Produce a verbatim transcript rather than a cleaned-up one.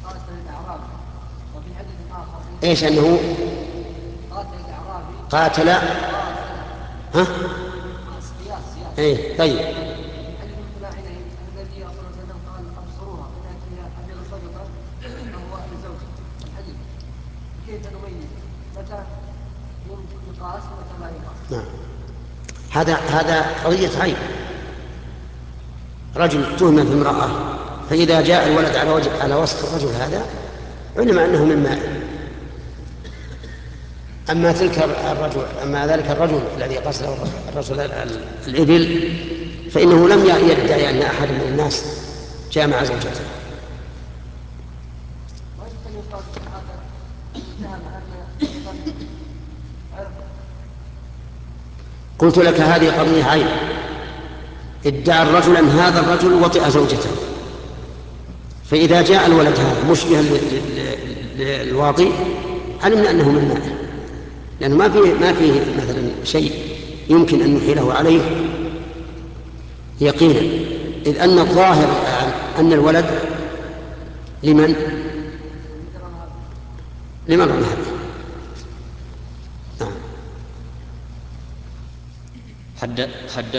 إيش أنه قاتل؟ ها؟ إيه طيب. نعم. هذا هذا قضية عيب. رجل تهم في امرأة، فإذا جاء الولد على وجه على وصف الرجل هذا علم أنه من ماء. أما تلك الرجل أما ذلك الرجل الذي قصد الرجل الإبل فإنه لم يدعي أن أحد من الناس جامع زوجته. قلت لك هذه قضية عين. ادعى الرجل أن هذا الرجل وطئ زوجته، فإذا جاء الولد هذا مشبها للواطئ علمنا أنه من ماء، لأنه ما فيه ما فيه مثلا شيء يمكن أن نحيله عليه يقينا، إذ أن الظاهر الآن أن الولد لمن لمن رمى هذا. نعم. حد حد